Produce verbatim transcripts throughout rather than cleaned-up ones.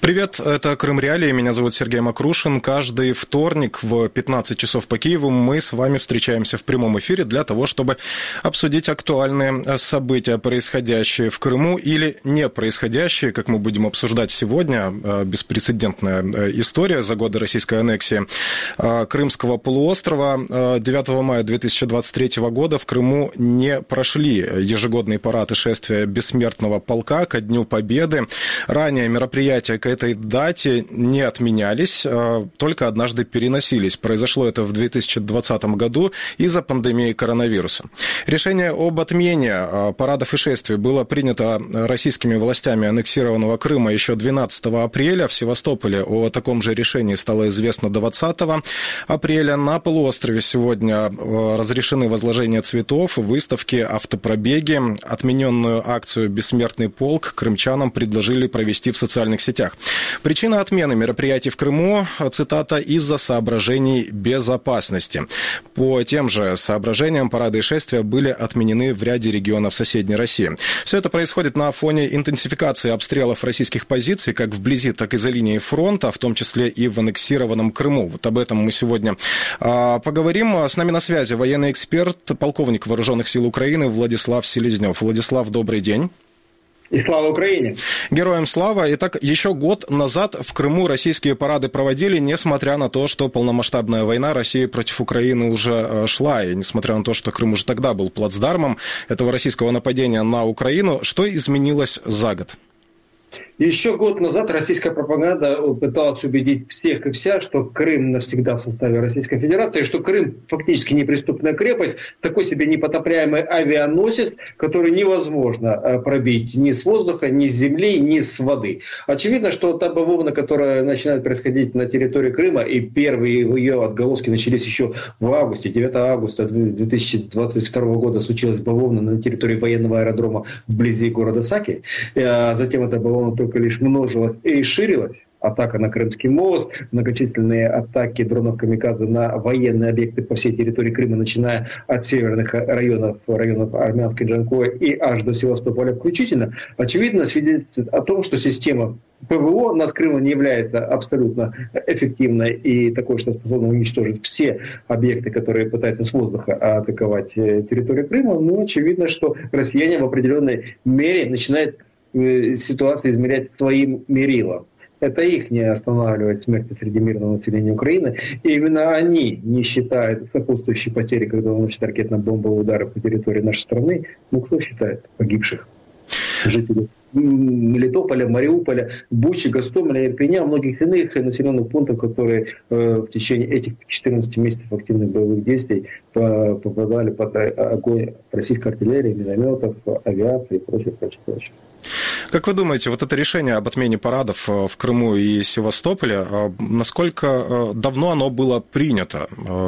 Привет, это Крым Реалии, меня зовут Сергей Макрушин. Каждый вторник в пятнадцать часов по Киеву мы с вами встречаемся в прямом эфире для того, чтобы обсудить актуальные события, происходящие в Крыму или не происходящие, как мы будем обсуждать сегодня. Беспрецедентная история за годы российской аннексии Крымского полуострова. девятого мая две тысячи двадцать третьего года в Крыму не прошли ежегодные парады шествия Бессмертного полка ко Дню Победы. Ранее мероприятия к этой дате не отменялись, только однажды переносились. Произошло это в две тысячи двадцатом году из-за пандемии коронавируса. Решение об отмене парадов и шествий было принято российскими властями аннексированного Крыма еще двенадцатого апреля. В Севастополе о таком же решении стало известно двадцатого апреля. На полуострове сегодня разрешены возложения цветов, выставки, автопробеги. Отмененную акцию «Бессмертный полк» крымчанам предложили провести в социальных сетях. Причина отмены мероприятий в Крыму, цитата, из-за соображений безопасности. По тем же соображениям парады и шествия были отменены в ряде регионов соседней России. Все это происходит на фоне интенсификации обстрелов российских позиций, как вблизи, так и за линией фронта, в том числе и в аннексированном Крыму. Вот об этом мы сегодня а, поговорим. С нами на связи военный эксперт, полковник Вооруженных сил Украины Владислав Селезнев. Владислав, добрый день. И слава Украине! Героям слава! Итак, еще год назад в Крыму российские парады проводили, несмотря на то, что полномасштабная война России против Украины уже шла, и несмотря на то, что Крым уже тогда был плацдармом этого российского нападения на Украину. Что изменилось за год? Еще год назад российская пропаганда пыталась убедить всех и вся, что Крым навсегда в составе Российской Федерации, что Крым фактически неприступная крепость, такой себе непотопляемый авианосец, который невозможно пробить ни с воздуха, ни с земли, ни с воды. Очевидно, что та бавовна, которая начинает происходить на территории Крыма, и первые ее отголоски начались еще в августе, девятого августа две тысячи двадцать второго года случилась бавовна на территории военного аэродрома вблизи города Саки, а затем эта бавовна только лишь множилась и ширилась. Атака на Крымский мост, многочисленные атаки дронов «Камикадзе» на военные объекты по всей территории Крыма, начиная от северных районов, районов Армянской Джанкоя и аж до Севастополя включительно, очевидно свидетельствует о том, что система ПВО над Крымом не является абсолютно эффективной и такой, что способна уничтожить все объекты, которые пытаются с воздуха атаковать территорию Крыма. Но очевидно, что россияне в определенной мере начинают ситуацию измерять своим мерилом. Это их не останавливает смерти среди мирного населения Украины. И именно они не считают сопутствующие потери, когда наносят ракетно-бомбовые удары по территории нашей страны. Ну, кто считает погибших жителей Мелитополя, Мариуполя, Бучи, Гостомеля, Ирпеня, многих иных населенных пунктов, которые э, в течение этих четырнадцати месяцев активных боевых действий по, попадали под огонь российской артиллерии, минометов, авиации и прочее, прочее, прочее. Как вы думаете, вот это решение об отмене парадов в Крыму и Севастополе, насколько давно оно было принято?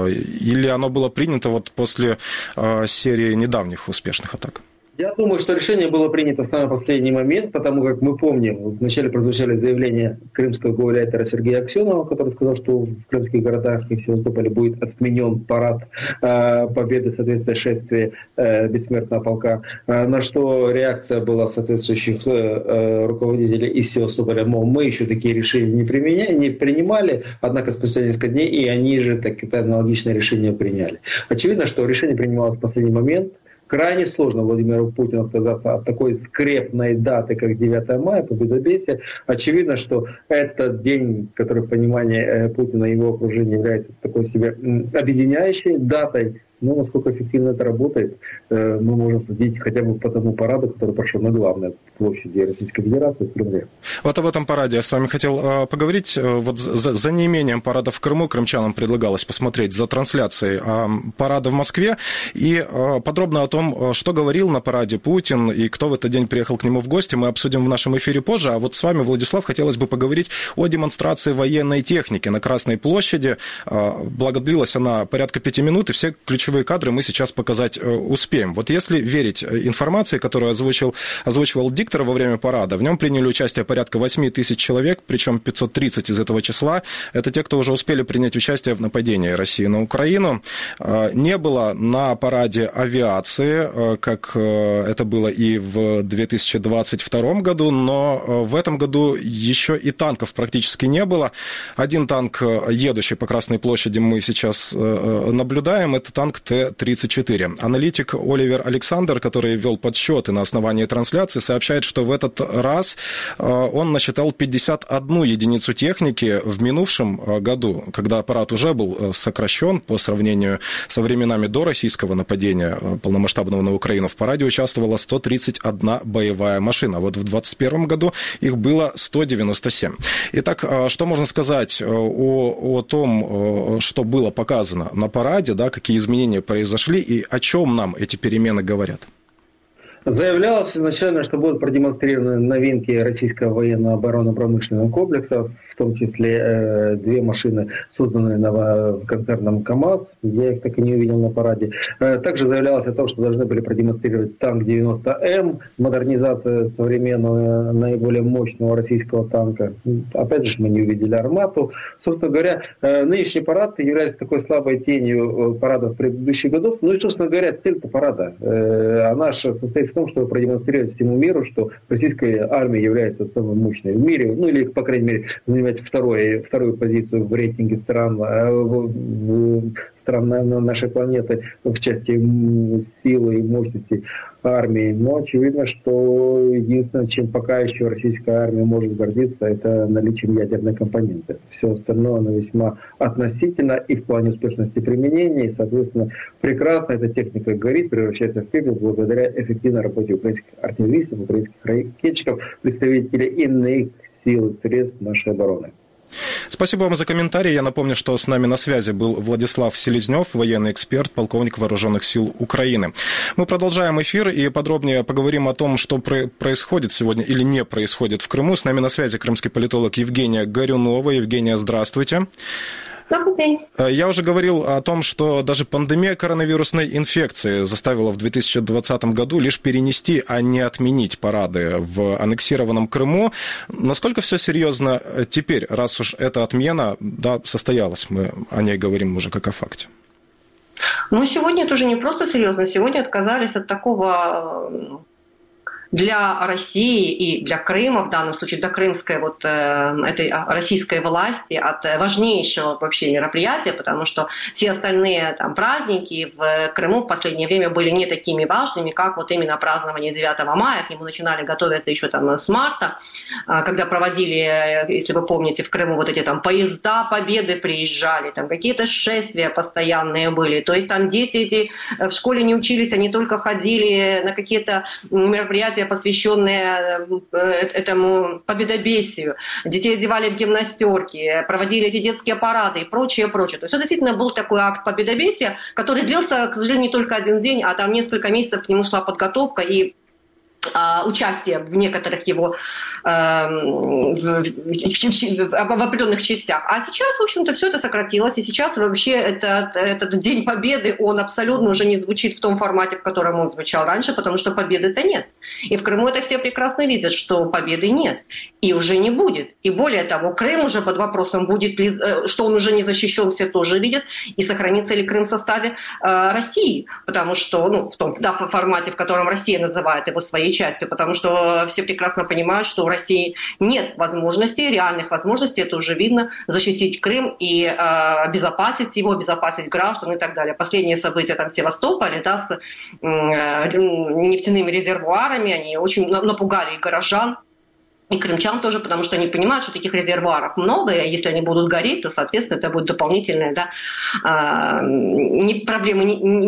Или оно было принято вот после серии недавних успешных атак? Я думаю, что решение было принято в самый последний момент, потому как мы помним, вначале прозвучали заявления крымского гауляйтера Сергея Аксенова, который сказал, что в крымских городах и в Севастополе будет отменен парад э, победы, соответственно, шествия э, Бессмертного полка, э, на что реакция была соответствующих э, руководителей из Севастополя, мол, мы еще такие решения не, применя... не принимали, однако спустя несколько дней и они же так, это аналогичное решение приняли. Очевидно, что решение принималось в последний момент. Крайне сложно Владимиру Путину отказаться от такой скрепной даты, как девятое мая, победобесие. Очевидно, что этот день, который в понимании Путина и его окружения является такой себе объединяющей датой, но насколько эффективно это работает, мы можем судить хотя бы по тому параду, который прошел на главной площади Российской Федерации в Кремле. Вот об этом параде я с вами хотел поговорить. Вот за, за неимением парада в Крыму крымчанам предлагалось посмотреть за трансляцией парада в Москве и подробно о том, что говорил на параде Путин и кто в этот день приехал к нему в гости, мы обсудим в нашем эфире позже. А вот с вами, Владислав, хотелось бы поговорить о демонстрации военной техники на Красной площади. Благо длилась она порядка пяти минут, и все ключевые красивые кадры мы сейчас показать успеем. Вот если верить информации, которую озвучил, озвучивал диктор во время парада, в нем приняли участие порядка восемь тысяч человек, причем пятьсот тридцать из этого числа – это те, кто уже успели принять участие в нападении России на Украину. Не было на параде авиации, как это было и в две тысячи двадцать втором году, но в этом году еще и танков практически не было. Один танк, едущий по Красной площади, мы сейчас наблюдаем, это танк Т тридцать четыре. Аналитик Оливер Александр, который вел подсчеты на основании трансляции, сообщает, что в этот раз он насчитал пятьдесят одну единицу техники. В минувшем году, когда парад уже был сокращен по сравнению со временами до российского нападения полномасштабного на Украину, в параде участвовала сто тридцать одна боевая машина. Вот в двадцать первом году их было сто девяносто семь. Итак, что можно сказать о, о том, что было показано на параде, да, какие изменения произошли и о чем нам эти перемены говорят? Заявлялось изначально, что будут продемонстрированы новинки российского военно-оборонно-промышленного комплекса, в том числе э, две машины, созданные на концерном КАМАЗ. Я их так и не увидел на параде. Э, также заявлялось о том, что должны были продемонстрировать танк девяносто М, модернизация современного, наиболее мощного российского танка. Опять же, мы не увидели «Армату». Собственно говоря, э, нынешний парад является такой слабой тенью парадов предыдущих годов. Ну и, собственно говоря, цель-то парада. Э, она же состоит в том, чтобы продемонстрировать всему миру, что российская армия является самой мощной в мире, ну или, по крайней мере, занимает второй, вторую позицию в рейтинге стран, стран нашей планеты в части силы и мощности армии. Но очевидно, что единственное, чем пока еще российская армия может гордиться, это наличием ядерной компоненты. Все остальное, оно весьма относительно и в плане успешности применения, и, соответственно, прекрасно эта техника горит, превращается в пепел благодаря эффективной работе украинских артиллеристов, украинских ракетчиков, представителей иных сил и средств нашей обороны. Спасибо вам за комментарий. Я напомню, что с нами на связи был Владислав Селезнев, военный эксперт, полковник Вооруженных сил Украины. Мы продолжаем эфир и подробнее поговорим о том, что происходит сегодня или не происходит в Крыму. С нами на связи крымский политолог Евгения Горюнова. Евгения, здравствуйте. Добрый день. Я уже говорил о том, что даже пандемия коронавирусной инфекции заставила в две тысячи двадцатом году лишь перенести, а не отменить парады в аннексированном Крыму. Насколько все серьезно теперь, раз уж эта отмена, да, состоялась? Мы о ней говорим уже как о факте. Ну, сегодня это уже не просто серьезно. Сегодня отказались от такого... для России и для Крыма, в данном случае для крымской вот этой российской власти, от важнейшего вообще мероприятия, потому что все остальные там праздники в Крыму в последнее время были не такими важными, как вот именно празднование девятого мая. К нему начинали готовиться еще там с марта, когда проводили, если вы помните, в Крыму вот эти там поезда Победы приезжали, там какие-то шествия постоянные были. То есть там дети эти в школе не учились, они только ходили на какие-то мероприятия, посвященные этому победобесию. Детей одевали в гимнастерки, проводили эти детские парады и прочее, прочее. То есть это действительно был такой акт победобесия, который длился, к сожалению, не только один день, а там несколько месяцев к нему шла подготовка и участие в некоторых его э, в, в, в определенных частях. А сейчас, в общем-то, все это сократилось, и сейчас вообще этот, этот День Победы, он абсолютно уже не звучит в том формате, в котором он звучал раньше, потому что победы-то нет. И в Крыму это все прекрасно видят, что победы нет, и уже не будет. И более того, Крым уже под вопросом, будет ли, что он уже не защищен, все тоже видят, и сохранится ли Крым в составе э, России, потому что, ну, в том да, в формате, в котором Россия называет его своей частью, потому что все прекрасно понимают, что у России нет возможностей, реальных возможностей, это уже видно, защитить Крым и э, обезопасить его, обезопасить граждан и так далее. Последние события там в Севастополе, да, с э, нефтяными резервуарами, они очень напугали и горожан, и крымчан тоже, потому что они понимают, что таких резервуаров много, и если они будут гореть, то, соответственно, это будет дополнительная, да, не, проблема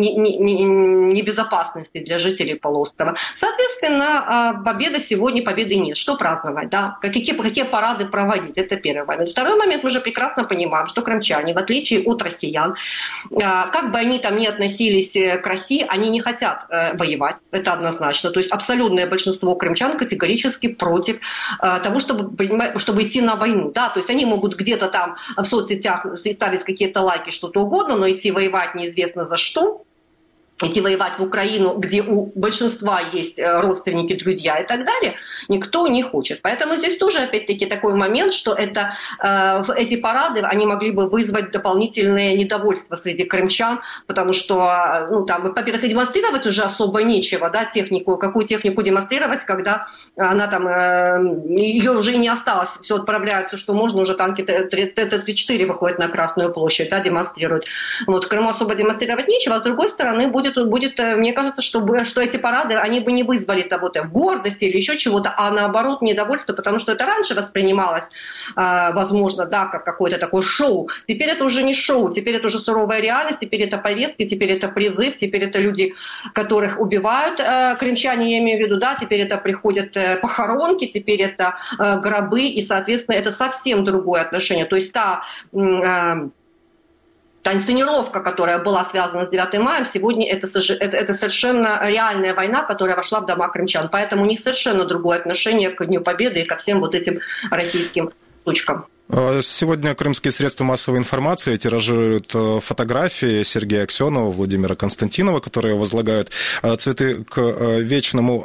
небезопасности для жителей полуострова. Соответственно, победа сегодня, победы нет. Что праздновать? Да? Какие, какие парады проводить? Это первый момент. Второй момент, мы же прекрасно понимаем, что крымчане, в отличие от россиян, как бы они там ни относились к России, они не хотят воевать. Это однозначно. То есть абсолютное большинство крымчан категорически против того, чтобы, чтобы идти на войну. Да? То есть они могут где-то там в соцсетях ставить какие-то лайки, что-то угодно, но идти воевать неизвестно за что, идти воевать в Украину, где у большинства есть родственники, друзья и так далее, никто не хочет. Поэтому здесь тоже, опять-таки, такой момент, что это, э, эти парады, они могли бы вызвать дополнительное недовольство среди крымчан, потому что, ну, там, во-первых, и демонстрировать уже особо нечего, да, технику, какую технику демонстрировать, когда она там, э, ее уже и не осталось, все отправляют, все, что можно, уже танки Т тридцать четыре выходят на Красную площадь, да, демонстрируют. Вот, в Крыму особо демонстрировать нечего, а с другой стороны, будет Будет, будет, мне кажется, что, что эти парады, они бы не вызвали того-то гордости или еще чего-то, а наоборот недовольство, потому что это раньше воспринималось, э, возможно, да, как какое-то такое шоу. Теперь это уже не шоу, теперь это уже суровая реальность, теперь это повестки, теперь это призыв, теперь это люди, которых убивают, э, крымчане, я имею в виду, да, теперь это приходят э, похоронки, теперь это э, гробы, и, соответственно, это совсем другое отношение. То есть та... Э, Та инсценировка, которая была связана с девятым маем, сегодня это, это, это совершенно реальная война, которая вошла в дома крымчан. Поэтому у них совершенно другое отношение к Дню Победы и ко всем вот этим российским штучкам. Сегодня крымские средства массовой информации тиражируют фотографии Сергея Аксенова, Владимира Константинова, которые возлагают цветы к вечному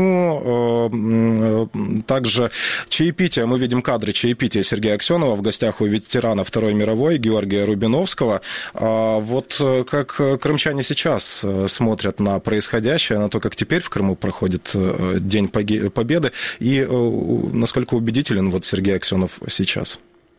огню. Также чаепитие, мы видим кадры чаепития Сергея Аксенова в гостях у ветерана Второй мировой Георгия Рубиновского. Вот как крымчане сейчас смотрят на происходящее, на то, как теперь в Крыму проходит День Победы, и насколько убедителен вот Сергей Аксенов сейчас?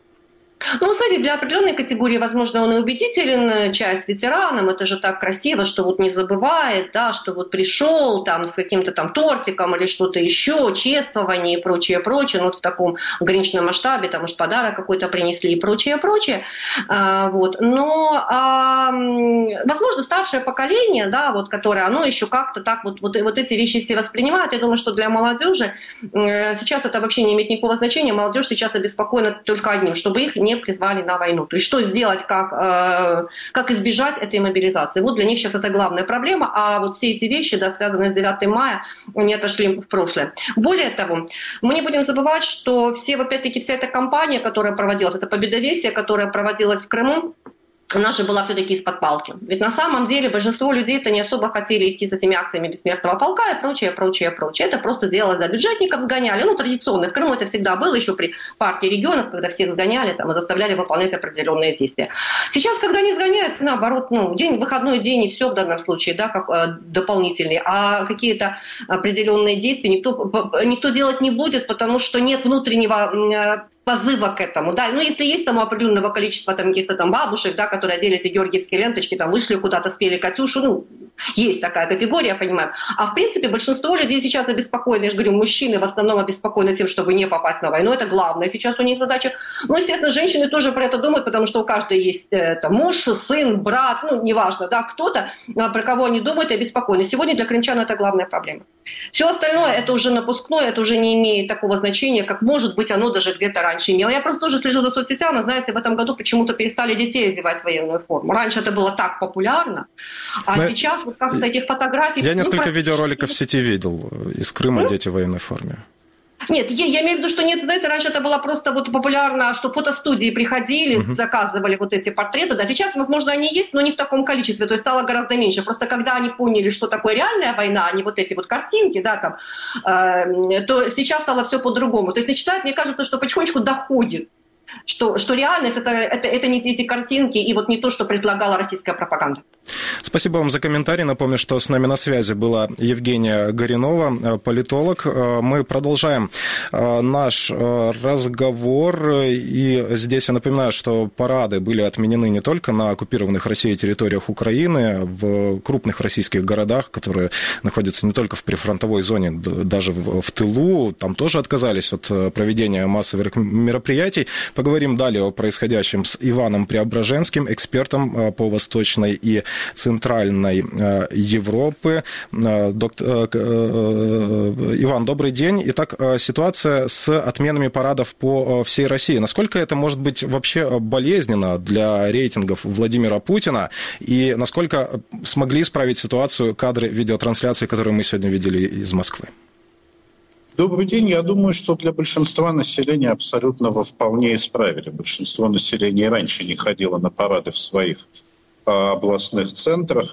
Ну, смотри, для определенной категории, возможно, он и убедителен, чай с ветераном, это же так красиво, что вот не забывает, да, что вот пришел там с каким-то там тортиком или что-то еще, чествование и прочее, прочее, ну, вот в таком ограниченном масштабе, там, может, подарок какой-то принесли и прочее, прочее, а, вот, но, а, возможно, старшее поколение, да, вот, которое, оно еще как-то так вот, вот, вот эти вещи все воспринимает, я думаю, что для молодежи сейчас это вообще не имеет никакого значения, молодежь сейчас обеспокоена только одним, чтобы их не призвали на войну. То есть что сделать, как, э, как избежать этой мобилизации. Вот для них сейчас это главная проблема, а вот все эти вещи, да, связанные с девятым мая, они отошли в прошлое. Более того, мы не будем забывать, что все, опять-таки, вся эта кампания, которая проводилась, это победовесие, которое проводилось в Крыму, она же была все-таки из-под палки. Ведь на самом деле большинство людей-то не особо хотели идти с этими акциями бессмертного полка и прочее, прочее, прочее. Это просто делалось, да, бюджетников сгоняли. Ну, традиционно. В Крыму это всегда было еще при партии регионов, когда всех сгоняли там, и заставляли выполнять определенные действия. Сейчас, когда не сгоняются, наоборот, ну, день, выходной день и все в данном случае, да, как э, дополнительные. А какие-то определенные действия никто, никто делать не будет, потому что нет внутреннего... Э, позыва к этому, да, ну, если есть там определенного количества там каких-то там бабушек, да, которые одели эти георгиевские ленточки, там, вышли куда-то, спели Катюшу, ну, есть такая категория, я понимаю, а в принципе большинство людей сейчас обеспокоены, я же говорю, мужчины в основном обеспокоены тем, чтобы не попасть на войну, это главное сейчас у них задача, ну, естественно, женщины тоже про это думают, потому что у каждой есть это, муж, сын, брат, ну, неважно, да, кто-то, про кого они думают и обеспокоены. Сегодня для крымчан это главная проблема. Все остальное, это уже напускное, это уже не имеет такого значения, как может быть оно даже где-то раньше имело. Я просто тоже слежу за соцсетями, знаете, в этом году почему-то перестали детей одевать в военную форму. Раньше это было так популярно, а Но... сейчас вот как-то этих фотографий... Я несколько ну, видеороликов в сети видел из Крыма, ну? Дети в военной форме. Нет, я, я имею в виду, что нет, знаете, раньше это было просто вот популярно, что фотостудии приходили, uh-huh. заказывали вот эти портреты, да, сейчас, возможно, они есть, но не в таком количестве, то есть стало гораздо меньше, просто когда они поняли, что такое реальная война, а не вот эти вот картинки, да, там, э, то сейчас стало все по-другому, то есть начинает, мне кажется, что потихонечку доходит, что, что реальность это, это, это не эти картинки и вот не то, что предлагала российская пропаганда. Спасибо вам за комментарий. Напомню, что с нами на связи была Евгения Горинова, политолог. Мы продолжаем наш разговор. И здесь я напоминаю, что парады были отменены не только на оккупированных Россией территориях Украины, в крупных российских городах, которые находятся не только в прифронтовой зоне, даже в тылу. Там тоже отказались от проведения массовых мероприятий. Поговорим далее о происходящем с Иваном Преображенским, экспертом по Восточной и Центральной Европы. Доктор... Иван, добрый день. Итак, ситуация с отменами парадов по всей России. Насколько это может быть вообще болезненно для рейтингов Владимира Путина? И насколько смогли исправить ситуацию кадры видеотрансляции, которые мы сегодня видели из Москвы? Добрый день. Я думаю, что для большинства населения абсолютно во вполне исправили. Большинство населения раньше не ходило на парады в своих а, областных центрах.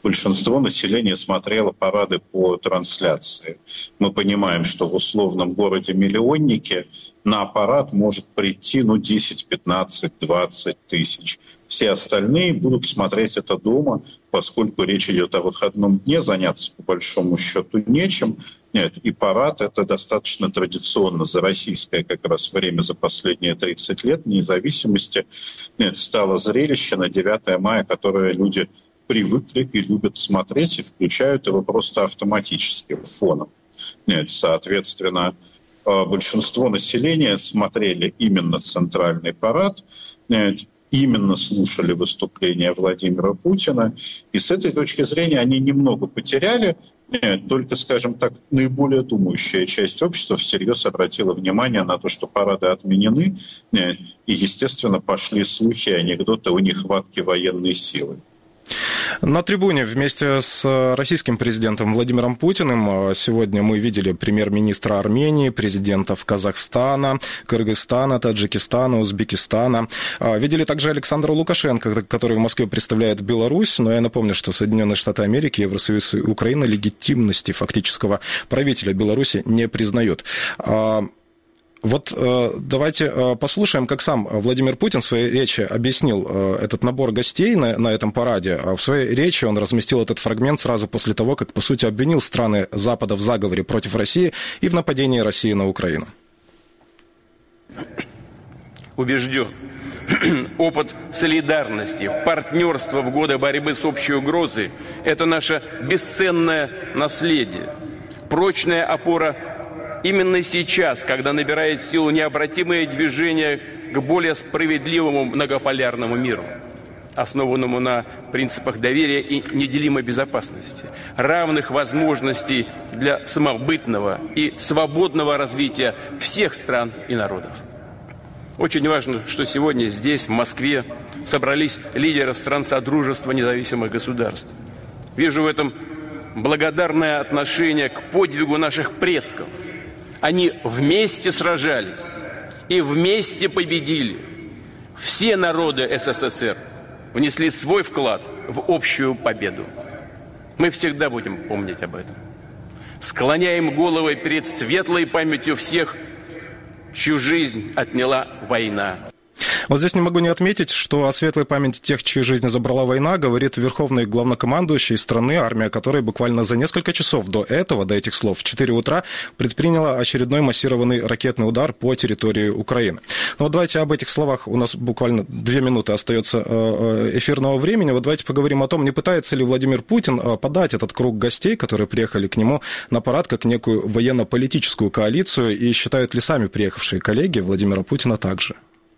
большинство населения смотрело парады по трансляции. Мы понимаем, что в условном городе-миллионнике на парад может прийти ну, десять, пятнадцать, двадцать тысяч. Все остальные будут смотреть это дома, поскольку речь идет о выходном дне, заняться по большому счету нечем. Нет, и парад — это достаточно традиционно за российское как раз время за последние тридцать лет независимости. Нет, стало зрелище на девятое мая, которое люди привыкли и любят смотреть, и включают его просто автоматически фоном. Нет, соответственно, большинство населения смотрели именно центральный парад, нет, именно слушали выступления Владимира Путина. И с этой точки зрения они немного потеряли. Нет, только, скажем так, наиболее думающая часть общества всерьез обратила внимание на то, что парады отменены. Нет, и, естественно, пошли слухи, анекдоты о нехватке военной силы. На трибуне вместе с российским президентом Владимиром Путиным сегодня мы видели премьер-министра Армении, президентов Казахстана, Кыргызстана, Таджикистана, Узбекистана. Видели также Александра Лукашенко, который в Москве представляет Беларусь. Но я напомню, что Соединенные Штаты Америки, Евросоюз и Украина легитимности фактического правителя Беларуси не признают. Вот э, давайте э, послушаем, как сам Владимир Путин в своей речи объяснил э, этот набор гостей на, на этом параде. В своей речи он разместил этот фрагмент сразу после того, как, по сути, обвинил страны Запада в заговоре против России и в нападении России на Украину. Убежден, опыт солидарности, партнерства в годы борьбы с общей угрозой – это наше бесценное наследие, прочная опора. Именно сейчас, когда набирает силу необратимое движение к более справедливому многополярному миру, основанному на принципах доверия и неделимой безопасности, равных возможностей для самобытного и свободного развития всех стран и народов. Очень важно, что сегодня здесь, в Москве, собрались лидеры стран Содружества независимых государств. Вижу в этом благодарное отношение к подвигу наших предков. Они вместе сражались и вместе победили. Все народы СССР внесли свой вклад в общую победу. Мы всегда будем помнить об этом. Склоняем головы перед светлой памятью всех, чью жизнь отняла война. Вот здесь не могу не отметить, что о светлой памяти тех, чьи жизни забрала война, говорит верховный главнокомандующий страны, армия которой буквально за несколько часов до этого, до этих слов, в четыре утра предприняла очередной массированный ракетный удар по территории Украины. Но вот давайте об этих словах, у нас буквально две минуты остается эфирного времени, вот давайте поговорим о том, не пытается ли Владимир Путин подать этот круг гостей, которые приехали к нему на парад, как некую военно-политическую коалицию, и считают ли сами приехавшие коллеги Владимира Путина также?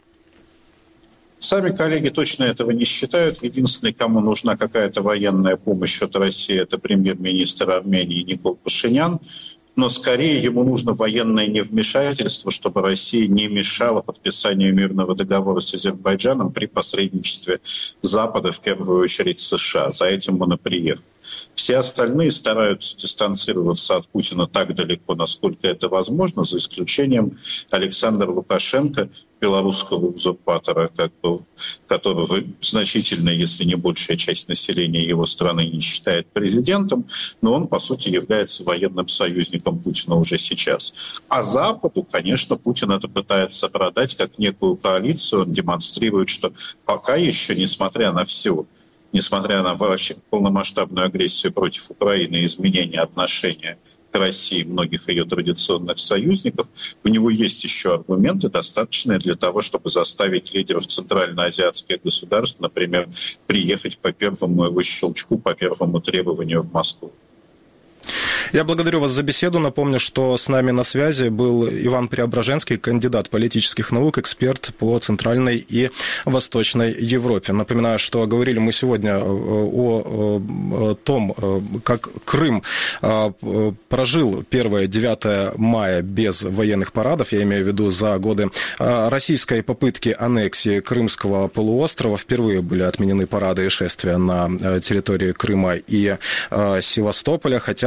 Сами коллеги точно этого не считают. Единственный, кому нужна какая-то военная помощь от России, это премьер-министр Армении Никол Пашинян. Но скорее ему нужно военное невмешательство, чтобы Россия не мешала подписанию мирного договора с Азербайджаном при посредничестве Запада, в первую очередь США. За этим он и приехал. Все остальные стараются дистанцироваться от Путина так далеко, насколько это возможно, за исключением Александра Лукашенко, белорусского узурпатора, как бы, которого значительная, если не большая часть населения его страны не считает президентом, но он, по сути, является военным союзником Путина уже сейчас. А Западу, конечно, Путин это пытается продать как некую коалицию. Он демонстрирует, что пока еще, несмотря на все, несмотря на вообще полномасштабную агрессию против Украины и изменение отношения к России многих ее традиционных союзников, у него есть еще аргументы, достаточные для того, чтобы заставить лидеров центральноазиатских государств, например, приехать по первому его щелчку, по первому требованию в Москву. Я благодарю вас за беседу. Напомню, что с нами на связи был Иван Преображенский, кандидат политических наук, эксперт по Центральной и Восточной Европе. Напоминаю, что говорили мы сегодня о том, как Крым прожил первое-девятое мая без военных парадов, я имею в виду за годы российской попытки аннексии Крымского полуострова. Впервые были отменены парады и шествия на территории Крыма и Севастополя, хотя даже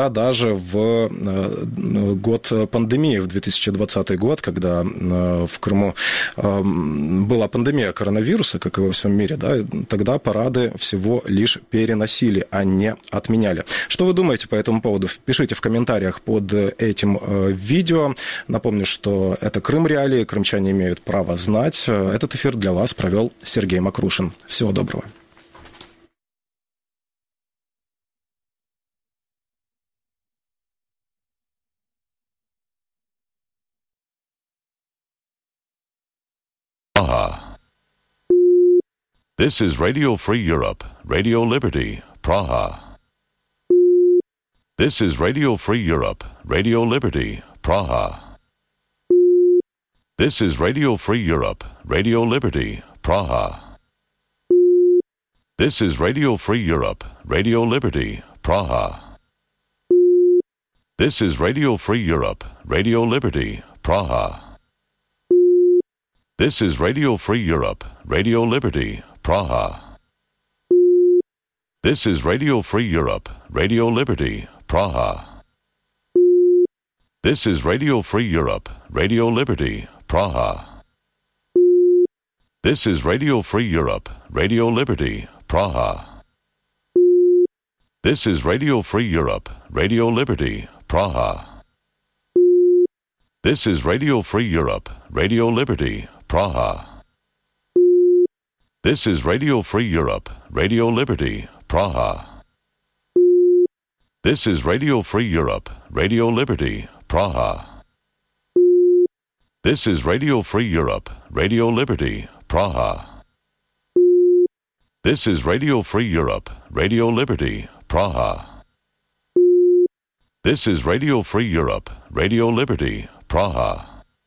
даже в год пандемии, в две тысячи двадцатый год, когда в Крыму была пандемия коронавируса, как и во всем мире, да, тогда парады всего лишь переносили, а не отменяли. Что вы думаете по этому поводу? Пишите в комментариях под этим видео. Напомню, что это Крым Реалии, крымчане имеют право знать. Этот эфир для вас провел Сергей Макрушин. Всего доброго. Praha. This is Radio Free Europe, Radio Liberty, Praha. This is Radio Free Europe, Radio Liberty, Praha. This is Radio Free Europe, Radio Liberty, Praha. This is Radio Free Europe, Radio Liberty, Praha. This is Radio Free Europe, Radio Liberty, Praha. This is Radio Free Europe, Radio Liberty, Praha. This is Radio Free Europe, Radio Liberty, Praha. This is Radio Free Europe, Radio Liberty, Praha. This is Radio Free Europe, Radio Liberty, Praha. This is Radio Free Europe, Radio Liberty, Praha. This is Radio Free Europe, Radio Liberty, Praha. This is Radio Free Europe, Radio Liberty, Praha. This is Radio Free Europe, Radio Liberty, Praha. This is Radio Free Europe, Radio Liberty, Praha. This is Radio Free Europe, Radio Liberty, Praha. This is Radio Free Europe, Radio Liberty, Praha.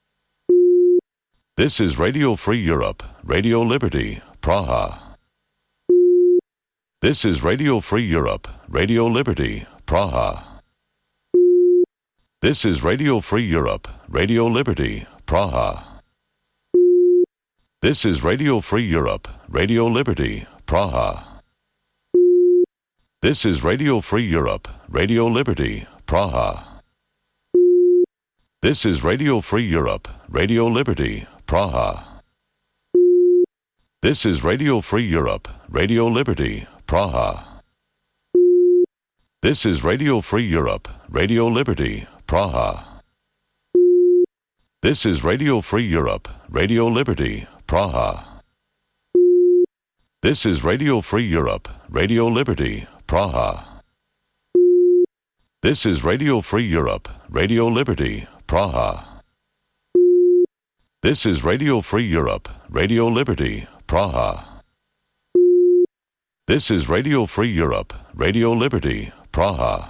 This is Radio Free Europe, Radio Liberty, Praha. This is Radio Free Europe, Radio Liberty, Praha. This is Radio Free Europe, Radio Liberty, Praha. This is Radio Free Europe, Radio Liberty, Praha. This is Radio Free Europe, Radio Liberty, Praha. This is Radio Free Europe, Radio Liberty, Praha. This is Radio Free Europe, Radio Liberty, Praha. This is Radio Free Europe, Radio Liberty, Praha. This is Radio Free Europe, Radio Liberty, Praha. This is Radio Free Europe, Radio Liberty, Praha. This is Radio Free Europe, Radio Liberty, Praha. This is Radio Free Europe, Radio Liberty, Praha. This is Radio Free Europe, Radio Liberty, Praha.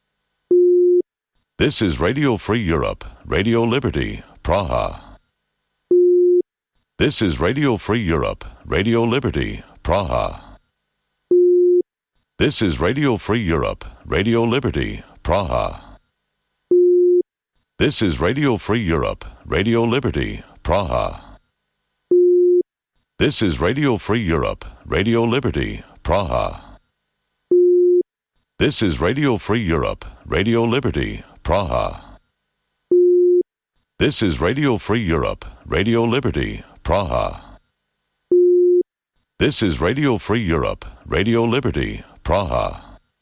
This is Radio Free Europe, Radio Liberty, Praha. This is Radio Free Europe, Radio Liberty, Praha. This is Radio Free Europe, Radio Liberty, Praha. This is Radio Free Europe, Radio Liberty, Praha. This is Radio Free Europe, Radio Liberty, Praha. This is Radio Free Europe, Radio Liberty, Praha. This is Radio Free Europe, Radio Liberty, Praha. This is Radio Free Europe, Radio Liberty, Praha.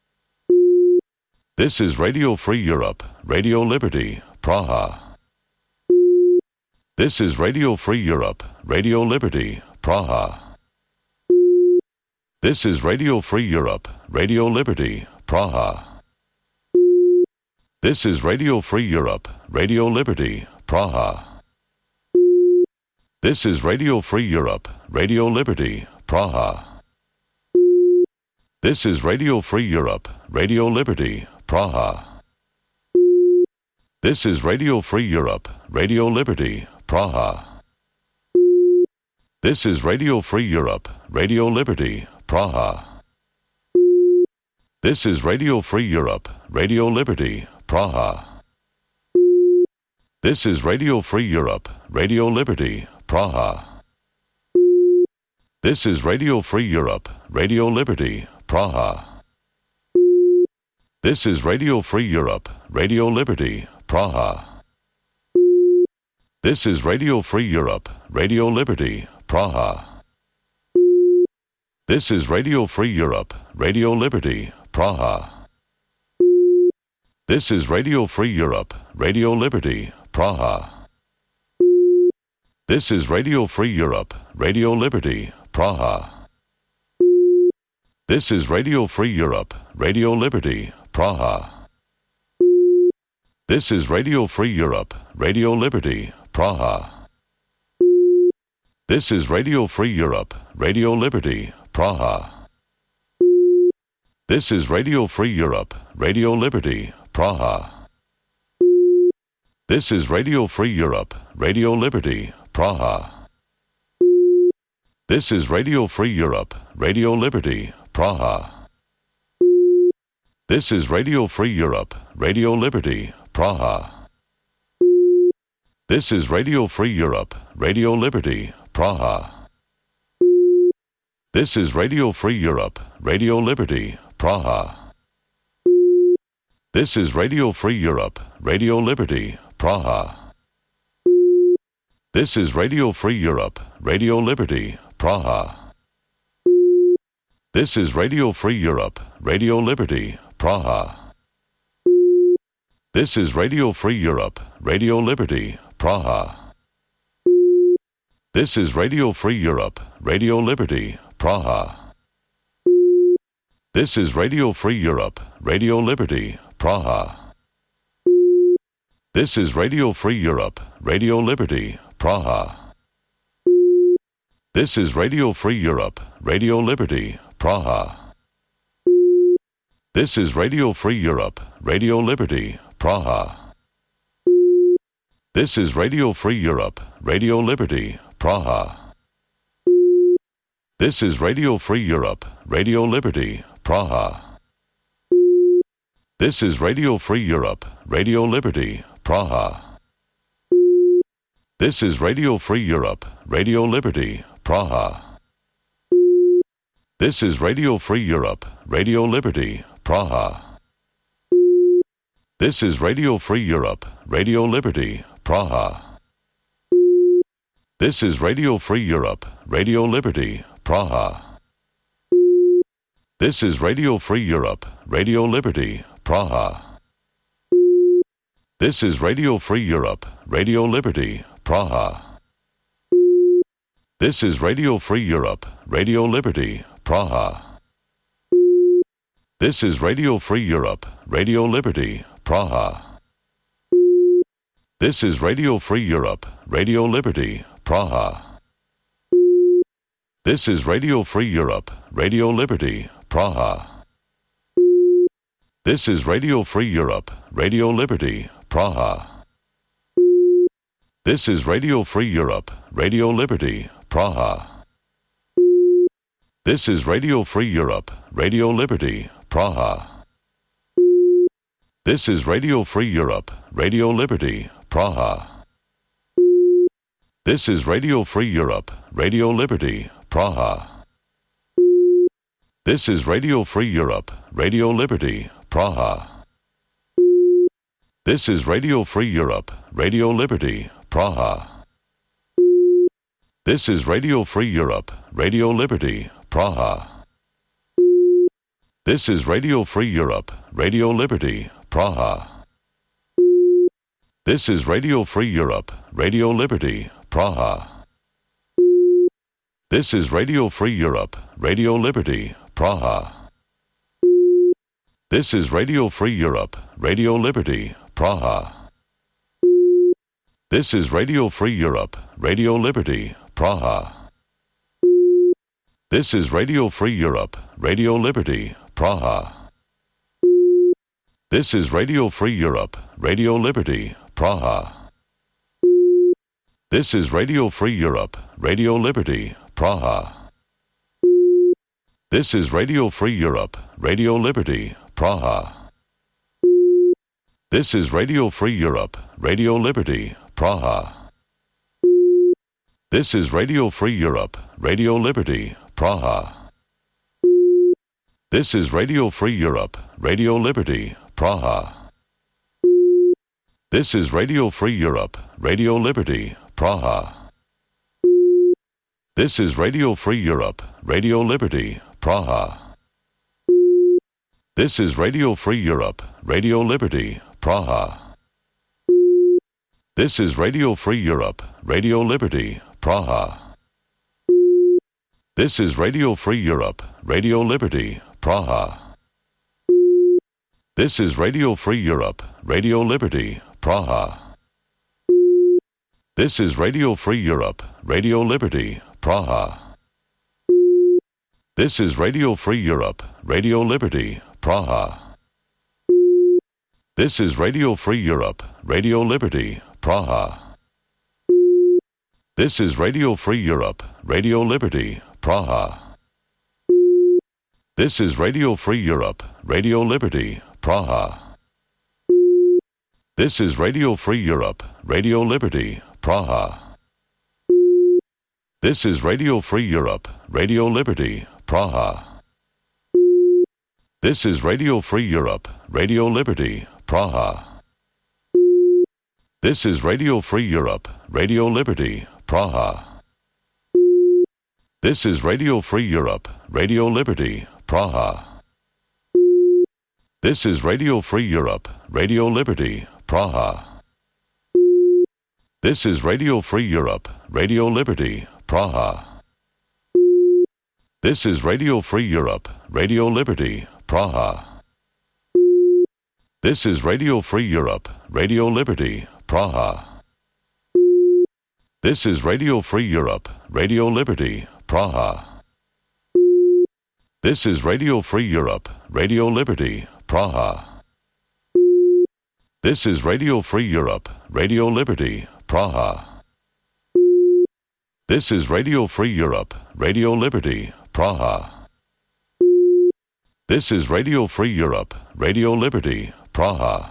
This is Radio Free Europe, Radio Liberty, Praha. This is Radio Free Europe, Radio Liberty, Praha. This is Radio Free Europe, Radio Liberty, Praha. This is Radio Free Europe, Radio Liberty, Praha. This is Radio Free Europe, Radio Liberty, Praha. This is Radio Free Europe, Radio Liberty, Praha. This is Radio Free Europe, Radio Liberty, Praha. This is Radio Free Europe, Radio Liberty, Praha. This is Radio Free Europe, Radio Liberty, Praha. This is Radio Free Europe, Radio Liberty, Praha. This is Radio Free Europe, Radio Liberty, Praha. This is Radio Free Europe, Radio Liberty, Praha. This is Radio Free Europe, Radio Liberty, Praha. This is Radio Free Europe, Radio Liberty, Praha. This is Radio Free Europe, Radio Liberty, Praha. This is Radio Free Europe, Radio Liberty, Praha. This is Radio Free Europe, Radio Liberty, Praha. This is Radio Free Europe, Radio Liberty, Praha. This is Radio Free Europe, Radio Liberty, Praha. This is Radio Free Europe, Radio Liberty, Praha. This is Radio Free Europe, Radio Liberty, Praha. This is Radio Free Europe, Radio Liberty, Praha. This is Radio Free Europe, Radio Liberty, Praha. This is Radio Free Europe, Radio Liberty, Praha. This is Radio Free Europe, Radio Liberty, Praha. This is Radio Free Europe, Radio Liberty, Praha. This is Radio Free Europe, Radio Liberty, Praha. This is Radio Free Europe, Radio Liberty, Praha. This is Radio Free Europe, Radio Liberty, Praha. This is Radio Free Europe, Radio Liberty, Praha. This is Radio Free Europe, Radio Liberty, Praha. This is Radio Free Europe, Radio Liberty, Praha. This is Radio Free Europe, Radio Liberty, Praha. This is Radio Free Europe, Radio Liberty, Praha. This is Radio Free Europe, Radio Liberty, Praha. This is Radio Free Europe, Radio Liberty, Praha. This is Radio Free Europe, Radio Liberty, Praha. This is Radio Free Europe, Radio Liberty, Praha. This is Radio Free Europe, Radio Liberty, Praha. This is Radio Free Europe, Radio Liberty, Praha. This is Radio Free Europe, Radio Liberty, Praha. This is Radio Free Europe, Radio Liberty, Praha. This is Radio Free Europe, Radio Liberty, Praha. This is Radio Free Europe, Radio Liberty, Praha. This is Radio Free Europe, Radio Liberty, Praha. This is Radio Free Europe, Radio Liberty, Praha. This is Radio Free Europe, Radio Liberty, Praha. This is Radio Free Europe, Radio Liberty, Praha. This is Radio Free Europe, Radio Liberty, Praha. This is Radio Free Europe, Radio Liberty, Praha. This is Radio Free Europe, Radio Liberty, Praha. This is Radio Free Europe, Radio Liberty, Praha. This is Radio Free Europe, Radio Liberty, Praha. This is Radio Free Europe, Radio Liberty, Praha. This is Radio Free Europe, Radio Liberty, Praha. This is Radio Free Europe, Radio Liberty, Praha. This is Radio Free Europe, Radio Liberty, Praha. This is Radio Free Europe, Radio Liberty, Praha. This is Radio Free Europe, Radio Liberty, Praha. This is Radio Free Europe, Radio Liberty, Praha. This is Radio Free Europe, Radio Liberty, Praha. This is Radio Free Europe, Radio Liberty, Praha. This is Radio Free Europe, Radio Liberty, Praha. This is Radio Free Europe, Radio Liberty, Praha. This is Radio Free Europe, Radio Liberty, Praha. This is Radio Free Europe, Radio Liberty, Praha. This is Radio Free Europe, Radio Liberty, Praha. This is Radio Free Europe, Radio Liberty, Praha. This is Radio Free Europe, Radio Liberty, Praha. This is Radio Free Europe, Radio Liberty, Praha. This is Radio Free Europe, Radio Liberty, Praha. This is Radio Free Europe, Radio Liberty, Praha. This is Radio Free Europe, Radio Liberty, Praha. This is Radio Free Europe, Radio Liberty, Praha. This is Radio Free Europe, Radio Liberty, Praha. This is Radio Free Europe, Radio Liberty, Praha. This is Radio Free Europe, Radio Liberty, Praha. This is Radio Free Europe, Radio Liberty, Praha. This is Radio Free Europe, Radio Liberty, Praha. This is Radio Free Europe, Radio Liberty, Praha. This is Radio Free Europe, Radio Liberty, Praha. This is Radio Free Europe, Radio Liberty, Praha. This is Radio Free Europe, Radio Liberty, Praha. This is Radio Free Europe, Radio Liberty, Praha. This is Radio Free Europe, Radio Liberty, Praha. This is Radio Free Europe, Radio Liberty, Praha. This is Radio Free Europe, Radio Liberty, Praha. This is Radio Free Europe, Radio Liberty, Praha. This is Radio Free Europe, Radio Liberty, Praha. This is Radio Free Europe, Radio Liberty, Praha. This is Radio Free Europe, Radio Liberty, Praha. This is Radio Free Europe, Radio Liberty, Praha.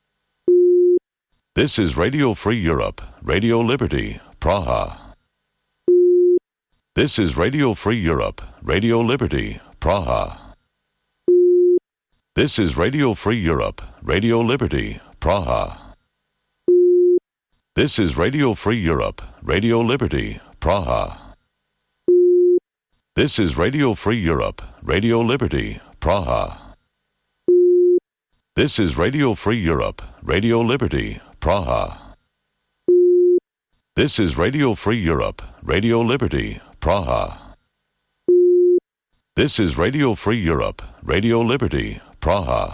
This is Radio Free Europe, Radio Liberty, Praha. This is Radio Free Europe, Radio Liberty, Praha. This is Radio Free Europe, Radio Liberty, Praha. This is Radio Free Europe, Radio Liberty, Praha. This is Radio Free Europe, Radio Liberty, Praha. This is Radio Free Europe, Radio Liberty, Praha. This is Radio Free Europe, Radio Liberty, Praha. This is Radio Free Europe, Radio Liberty, Praha.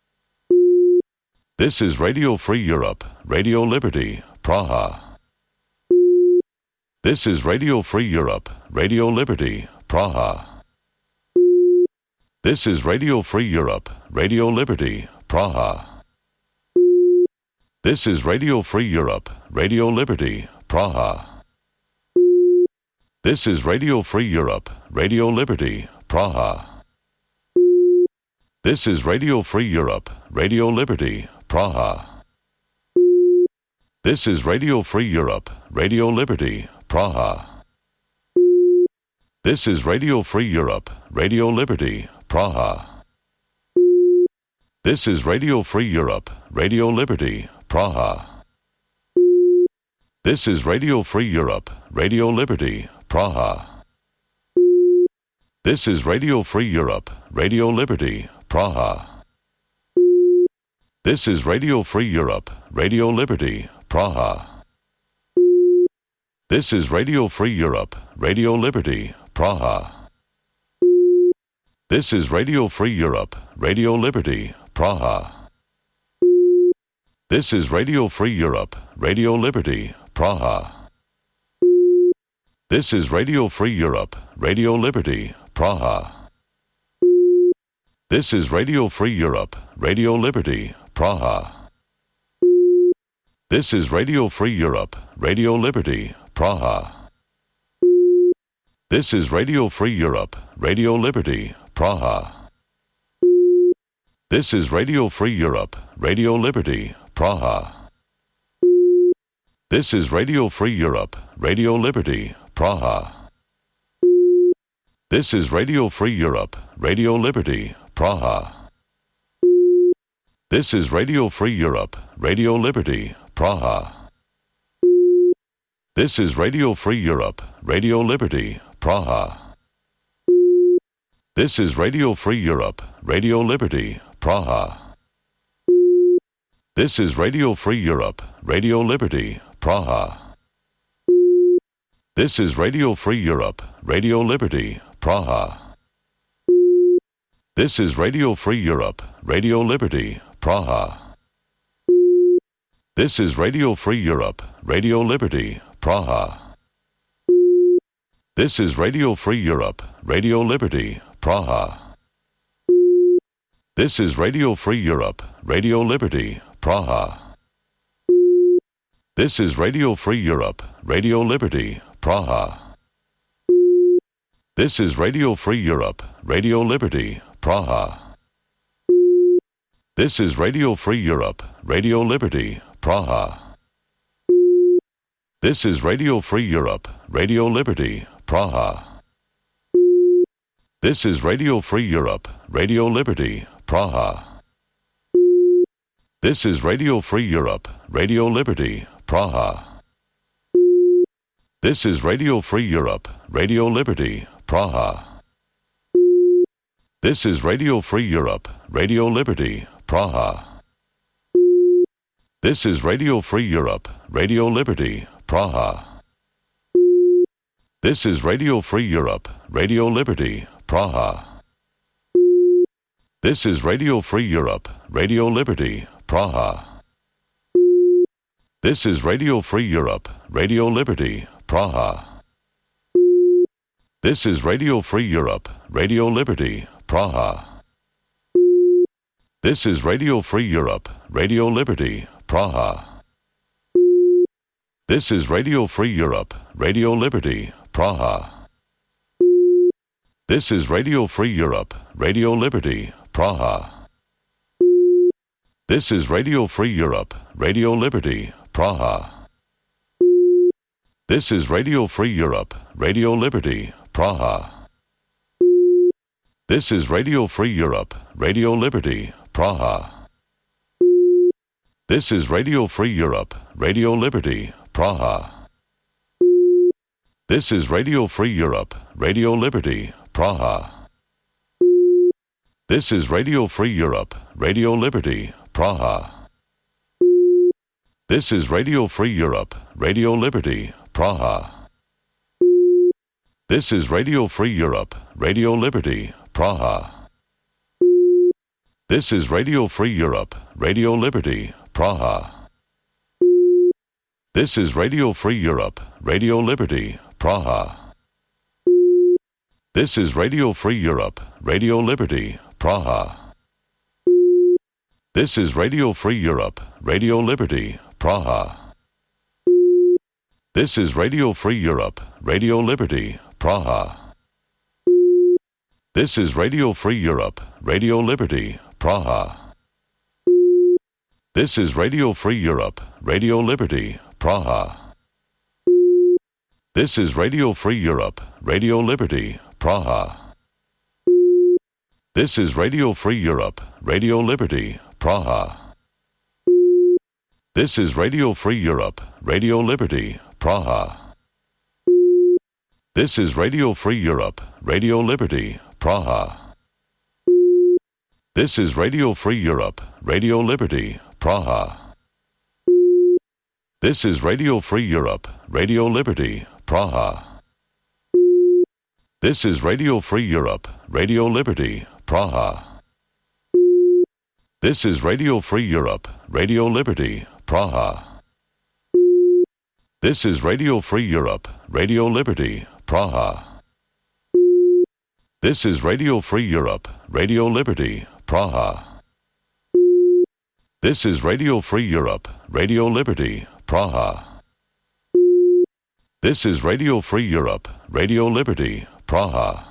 This is Radio Free Europe, Radio Liberty, Praha. This is Radio Free Europe, Radio Liberty, Praha. This is Radio Free Europe, Radio Liberty, Praha. This is Radio Free Europe, Radio Liberty, Praha. This is Radio Free Europe, Radio Liberty, Praha. This is Radio Free Europe, Radio Liberty, Praha. This is Radio Free Europe, Radio Liberty, Praha. This is Radio Free Europe, Radio Liberty, Praha. This is Radio Free Europe, Radio Liberty, Praha. This is Radio Free Europe, Radio Liberty, Praha. This is Radio Free Europe, Radio Liberty, Praha. This is Radio Free Europe, Radio Liberty, Praha. This is Radio Free Europe, Radio Liberty, Praha. This is Radio Free Europe, Radio Liberty, Praha. This is Radio Free Europe, Radio Liberty, Praha. This is Radio Free Europe, Radio Liberty, Praha. This is Radio Free Europe, Radio Liberty, Praha. This is Radio Free Europe, Radio Liberty, Praha. This is Radio Free Europe, Radio Liberty, Praha. This is Radio Free Europe, Radio Liberty, Praha. This is Radio Free Europe, Radio Liberty, Praha. This is Radio Free Europe, Radio Liberty, Praha. This is Radio Free Europe, Radio Liberty, Praha. This is Radio Free Europe, Radio Liberty, Praha. This is Radio Free Europe, Radio Liberty, Praha. This is Radio Free Europe, Radio Liberty, Praha. This is Radio Free Europe, Radio Liberty, Praha. This is Radio Free Europe, Radio Liberty, Praha. This is Radio Free Europe, Radio Liberty, Praha. This is Radio Free Europe, Radio Liberty, Praha. This is Radio Free Europe, Radio Liberty, Praha. This is Radio Free Europe, Radio Liberty, Praha. This is Radio Free Europe, Radio Liberty, Praha. This is Radio Free Europe, Radio Liberty, Praha. This is Radio Free Europe, Radio Liberty, Praha. This is Radio Free Europe, Radio Liberty, Praha. This is Radio Free Europe, Radio Liberty, Praha. This is Radio Free Europe, Radio Liberty, Praha. This is Radio Free Europe, Radio Liberty, Praha. This is Radio Free Europe, Radio Liberty, Praha. This is Radio Free Europe, Radio Liberty, Praha. This is Radio Free Europe, Radio Liberty, Praha. This is Radio Free Europe, Radio Liberty, Praha. This is Radio Free Europe, Radio Liberty, Praha. This is Radio Free Europe, Radio Liberty, Praha. This is Radio Free Europe, Radio Liberty, Praha. This is Radio Free Europe, Radio Liberty, Praha. This is Radio Free Europe, Radio Liberty, Praha. This is Radio Free Europe, Radio Liberty, Praha. This is Radio Free Europe, Radio Liberty, Praha. This is Radio Free Europe, Radio Liberty, Praha. This is Radio Free Europe, Radio Liberty, Praha. This is Radio Free Europe, Radio Liberty, Praha. This is Radio Free Europe, Radio Liberty, Praha. This is Radio Free Europe, Radio Liberty, Praha. This is Radio Free Europe, Radio Liberty, Praha. This is Radio Free Europe, Radio Liberty, Praha. This is Radio Free Europe, Radio Liberty, Praha. This is Radio Free Europe, Radio Liberty, Praha. This is Radio Free Europe, Radio Liberty, Praha. This is Radio Free Europe, Radio Liberty, Praha. This is Radio Free Europe, Radio Liberty, Praha. This is Radio Free Europe, Radio Liberty, Praha. This is Radio Free Europe, Radio Liberty, Praha. This is Radio Free Europe, Radio Liberty, Praha. This is Radio Free Europe, Radio Liberty, Praha. This is Radio Free Europe, Radio Liberty, Praha. This is Radio Free Europe, Radio Liberty, Praha. This is Radio Free Europe, Radio Liberty, Praha. This is Radio Free Europe, Radio Liberty, Praha. This is Radio Free Europe, Radio Liberty, Praha. This is Radio Free Europe, Radio Liberty, Praha. This is Radio Free Europe, Radio Liberty, Praha. This is Radio Free Europe, Radio Liberty, Praha.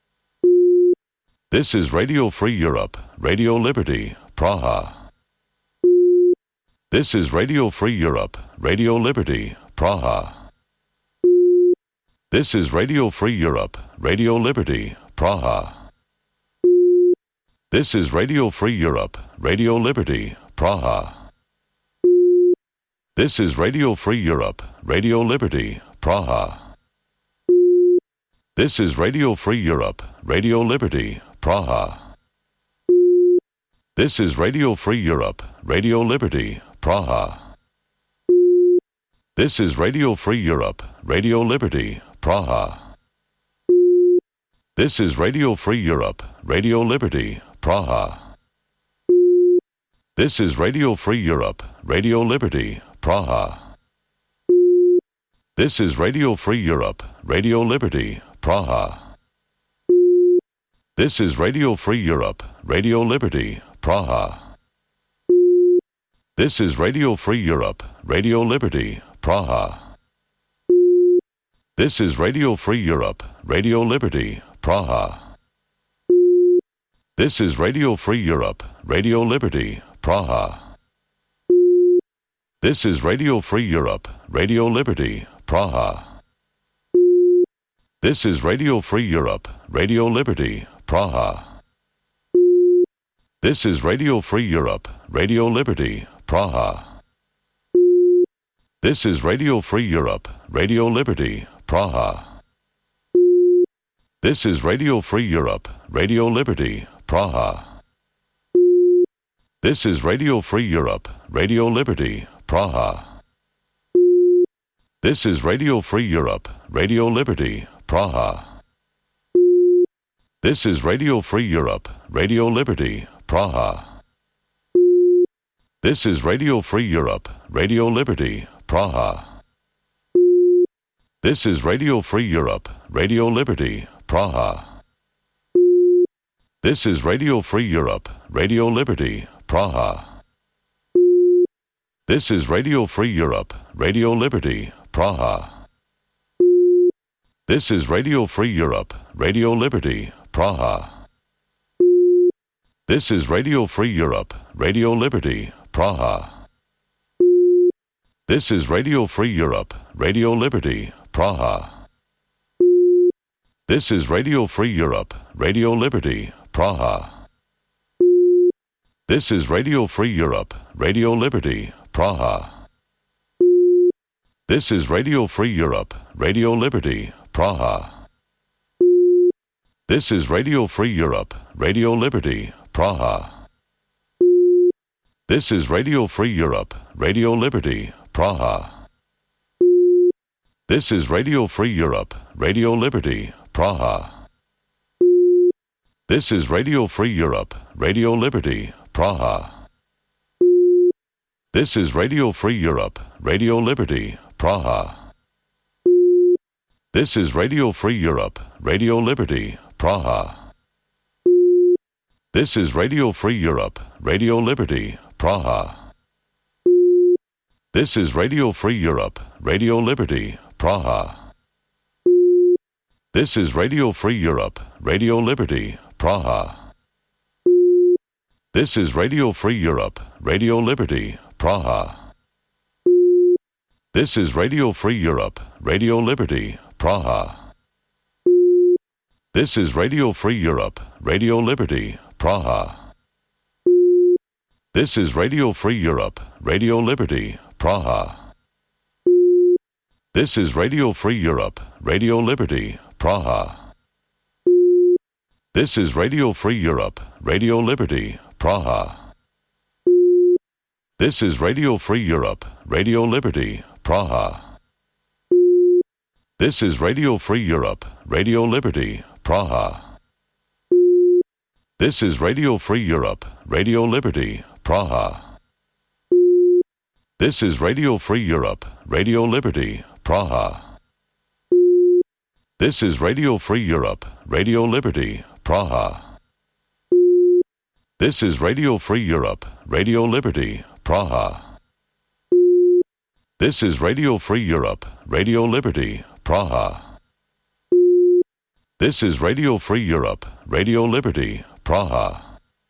This is Radio Free Europe, Radio Liberty, Praha. This is Radio Free Europe, Radio Liberty, Praha. This is Radio Free Europe, Radio Liberty, Praha. This is Radio Free Europe, Radio Liberty, Praha. This is Radio Free Europe, Radio Liberty, Praha. This is Radio Free Europe, Radio Liberty, Praha. This is Radio Free Europe, Radio Liberty, Praha. This is Radio Free Europe, Radio Liberty, Praha. This is Radio Free Europe, Radio Liberty, Praha. This is Radio Free Europe, Radio Liberty, Praha. This is Radio Free Europe, Radio Liberty, Praha. This is Radio Free Europe, Radio Liberty, Praha. This is Radio Free Europe, Radio Liberty, Praha. This is Radio Free Europe, Radio Liberty, Praha. This is Radio Free Europe, Radio Liberty, Praha. This is Radio Free Europe, Radio Liberty, Praha. This is Radio Free Europe, Radio Liberty, Praha. This is Radio Free Europe, Radio Liberty, Praha. This is Radio Free Europe, Radio Liberty, Praha. This is Radio Free Europe, Radio Liberty, Praha. This is Radio Free Europe, Radio Liberty, Praha. This is Radio Free Europe, Radio Liberty, Praha. This is Radio Free Europe, Radio Liberty, Praha. This is Radio Free Europe, Radio Liberty, Praha. This is Radio Free Europe, Radio Liberty, Praha. This is Radio Free Europe, Radio Liberty, Praha. This is Radio Free Europe, Radio Liberty, Praha. This is Radio Free Europe, Radio Liberty, Praha. This is Radio Free Europe, Radio Liberty, Praha. This is Radio Free Europe, Radio Liberty, Praha. This is Radio Free Europe, Radio Liberty, Praha. This is Radio Free Europe, Radio Liberty, Praha. This is Radio Free Europe, Radio Liberty, Praha. This is Radio Free Europe, Radio Liberty, Praha. This is Radio Free Europe, Radio Liberty, Praha. This is Radio Free Europe, Radio Liberty, Praha. This is Radio Free Europe, Radio Liberty, Praha. This is Radio Free Europe, Radio Liberty, Praha. This is Radio Free Europe, Radio Liberty, Praha. This is Radio Free Europe, Radio Liberty, Praha. This is Radio Free Europe, Radio Liberty, Praha. This is Radio Free Europe, Radio Liberty, Praha. This is Radio Free Europe, Radio Liberty, Praha. This is Radio Free Europe, Radio Liberty, Praha. This is Radio Free Europe, Radio Liberty, Praha. This is Radio Free Europe, Radio Liberty, Praha. This is Radio Free Europe, Radio Liberty, Praha. This is Radio Free Europe, Radio Liberty, Praha. This is Radio Free Europe, Radio Liberty, Praha. This is Radio Free Europe, Radio Liberty, Praha. This is Radio Free Europe, Radio Liberty, Praha. This is Radio Free Europe, Radio Liberty, Praha. This is Radio Free Europe, Radio Liberty, Praha. This is Radio Free Europe, Radio Liberty, Praha. This is Radio Free Europe, Radio Liberty, Praha. This is Radio Free Europe, Radio Liberty, Praha.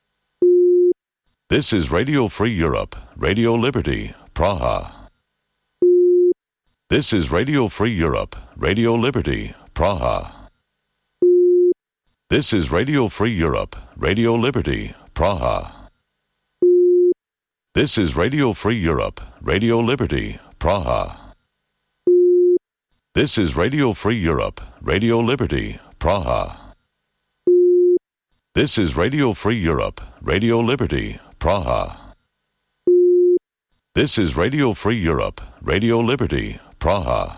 This is Radio Free Europe, Radio Liberty, Praha. This is Radio Free Europe, Radio Liberty, Praha. This is Radio Free Europe, Radio Liberty, Praha. This is Radio Free Europe, Radio Liberty, Praha. This is Radio Free Europe, Radio Liberty, Praha. This is Radio Free Europe, Radio Liberty, Praha. This is Radio Free Europe, Radio Liberty, Praha.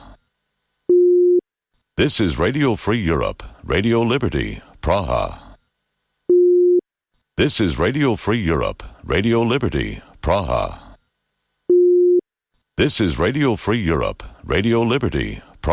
This is Radio Free Europe, Radio Liberty, Praha. This is Radio Free Europe, Radio Liberty, Praha. This is Radio Free Europe, Radio Liberty,